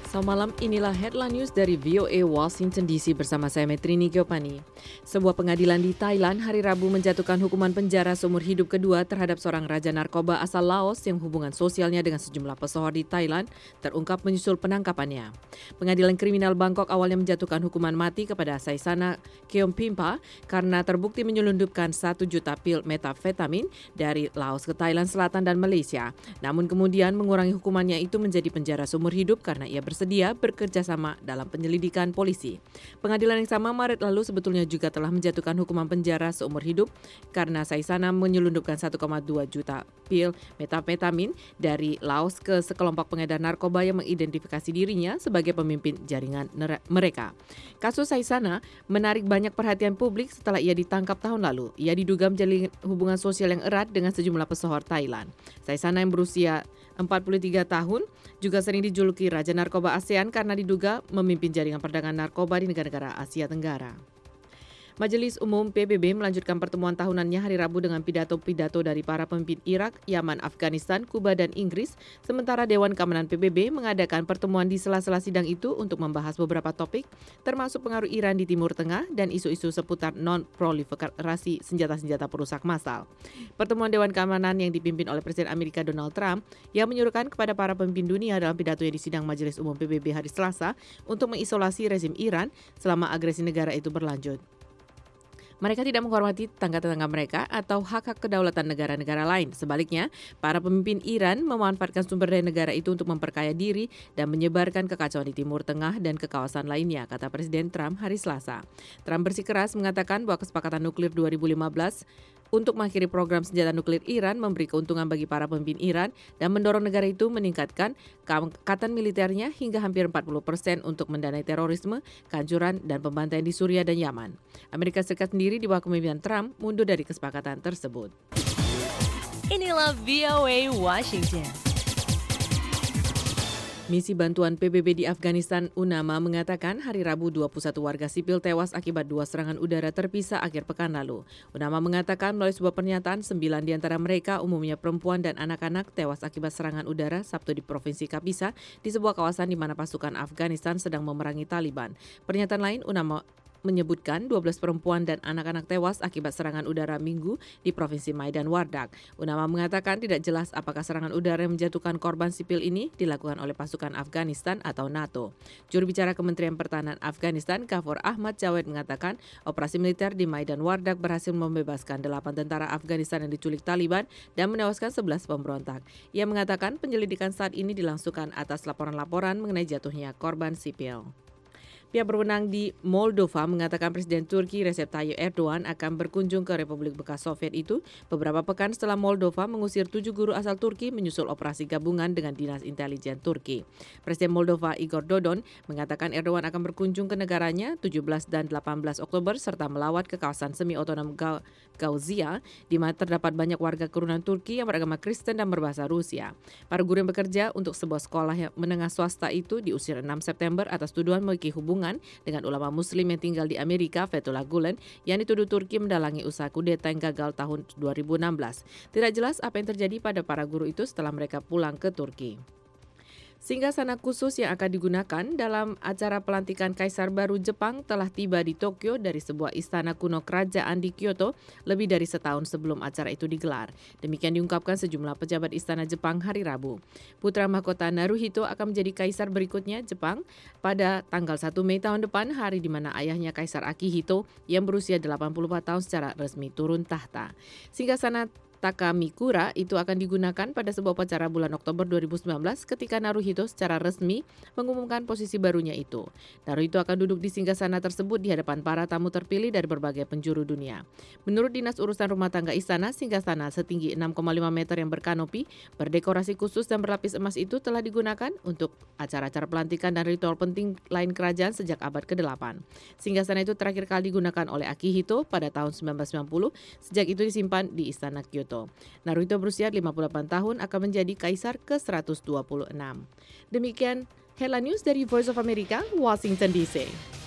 Selamat malam, inilah headline news dari VOA Washington DC bersama saya Metrini Giopani. Sebuah pengadilan di Thailand hari Rabu menjatuhkan hukuman penjara seumur hidup kedua terhadap seorang raja narkoba asal Laos yang hubungan sosialnya dengan sejumlah pesohor di Thailand terungkap menyusul penangkapannya. Pengadilan Kriminal Bangkok awalnya menjatuhkan hukuman mati kepada Saisana Keompimpa karena terbukti menyelundupkan 1 juta pil metafetamin dari Laos ke Thailand Selatan dan Malaysia. Namun kemudian mengurangi hukumannya itu menjadi penjara seumur hidup karena ia bersedia bekerja sama dalam penyelidikan polisi. Pengadilan yang sama Maret lalu sebetulnya juga telah menjatuhkan hukuman penjara seumur hidup karena Saisana menyelundupkan 1,2 juta pil metafetamin dari Laos ke sekelompok pengedar narkoba yang mengidentifikasi dirinya sebagai pemimpin jaringan mereka. Kasus Saisana menarik banyak perhatian publik setelah ia ditangkap tahun lalu. Ia diduga menjalin hubungan sosial yang erat dengan sejumlah pesohor Thailand. Saisana yang berusia 43 tahun juga sering dijuluki Raja Narkoba ASEAN karena diduga memimpin jaringan perdagangan narkoba di negara-negara Asia Tenggara. Majelis Umum PBB melanjutkan pertemuan tahunannya hari Rabu dengan pidato-pidato dari para pemimpin Irak, Yaman, Afghanistan, Kuba, dan Inggris, sementara Dewan Keamanan PBB mengadakan pertemuan di sela-sela sidang itu untuk membahas beberapa topik, termasuk pengaruh Iran di Timur Tengah dan isu-isu seputar non-proliferasi senjata-senjata perusak massal. Pertemuan Dewan Keamanan yang dipimpin oleh Presiden Amerika Donald Trump yang menyuruhkan kepada para pemimpin dunia dalam pidatonya di sidang Majelis Umum PBB hari Selasa untuk mengisolasi rezim Iran selama agresi negara itu berlanjut. Mereka tidak menghormati tetangga-tetangga mereka atau hak-hak kedaulatan negara-negara lain. Sebaliknya, para pemimpin Iran memanfaatkan sumber daya negara itu untuk memperkaya diri dan menyebarkan kekacauan di Timur Tengah dan ke kawasan lainnya, kata Presiden Trump hari Selasa. Trump bersikeras mengatakan bahwa kesepakatan nuklir 2015 untuk mengakhiri program senjata nuklir Iran memberi keuntungan bagi para pemimpin Iran dan mendorong negara itu meningkatkan keangkatan militernya hingga hampir 40% untuk mendanai terorisme, kehancuran, dan pembantaian di Suriah dan Yaman. Amerika Serikat sendiri di bawah kepemimpinan Trump mundur dari kesepakatan tersebut. Inilah VOA Washington. Misi bantuan PBB di Afghanistan UNAMA mengatakan hari Rabu 21 warga sipil tewas akibat 2 serangan udara terpisah akhir pekan lalu. UNAMA mengatakan melalui sebuah pernyataan 9 di antara mereka umumnya perempuan dan anak-anak tewas akibat serangan udara Sabtu di Provinsi Kabisa di sebuah kawasan di mana pasukan Afghanistan sedang memerangi Taliban. Pernyataan lain UNAMA menyebutkan 12 perempuan dan anak-anak tewas akibat serangan udara Minggu di Provinsi Maidan Wardak. UNAMA mengatakan tidak jelas apakah serangan udara yang menjatuhkan korban sipil ini dilakukan oleh pasukan Afghanistan atau NATO. Juru bicara Kementerian Pertahanan Afghanistan, Ghafor Ahmad Jawed mengatakan operasi militer di Maidan Wardak berhasil membebaskan 8 tentara Afghanistan yang diculik Taliban dan menewaskan 11 pemberontak. Ia mengatakan penyelidikan saat ini dilangsungkan atas laporan-laporan mengenai jatuhnya korban sipil. Pihak berwenang di Moldova mengatakan Presiden Turki Recep Tayyip Erdogan akan berkunjung ke Republik bekas Soviet itu beberapa pekan setelah Moldova mengusir 7 guru asal Turki menyusul operasi gabungan dengan Dinas Intelijen Turki. Presiden Moldova Igor Dodon mengatakan Erdogan akan berkunjung ke negaranya 17 dan 18 Oktober serta melawat ke kawasan semi-otonom Gauzia di mana terdapat banyak warga keturunan Turki yang beragama Kristen dan berbahasa Rusia. Para guru yang bekerja untuk sebuah sekolah yang menengah swasta itu diusir 6 September atas tuduhan memiliki hubungan dengan ulama muslim yang tinggal di Amerika, Fethullah Gulen, yang dituduh Turki mendalangi usaha kudeta yang gagal tahun 2016. Tidak jelas apa yang terjadi pada para guru itu setelah mereka pulang ke Turki. Singgasana khusus yang akan digunakan dalam acara pelantikan Kaisar baru Jepang telah tiba di Tokyo dari sebuah istana kuno kerajaan di Kyoto lebih dari setahun sebelum acara itu digelar. Demikian diungkapkan sejumlah pejabat istana Jepang hari Rabu. Putra mahkota Naruhito akan menjadi kaisar berikutnya Jepang pada tanggal 1 Mei tahun depan, hari di mana ayahnya Kaisar Akihito yang berusia 84 tahun secara resmi turun tahta. Singgasana Takamikura itu akan digunakan pada sebuah upacara bulan Oktober 2019 ketika Naruhito secara resmi mengumumkan posisi barunya itu. Naruhito akan duduk di singgasana tersebut di hadapan para tamu terpilih dari berbagai penjuru dunia. Menurut Dinas Urusan Rumah Tangga Istana, singgasana setinggi 6,5 meter yang berkanopi, berdekorasi khusus dan berlapis emas itu telah digunakan untuk acara-acara pelantikan dan ritual penting lain kerajaan sejak abad ke-8. Singgasana itu terakhir kali digunakan oleh Akihito pada tahun 1990, sejak itu disimpan di Istana Kyoto. Naruhito berusia 58 tahun akan menjadi kaisar ke-126. Demikian headline news dari Voice of America, Washington DC.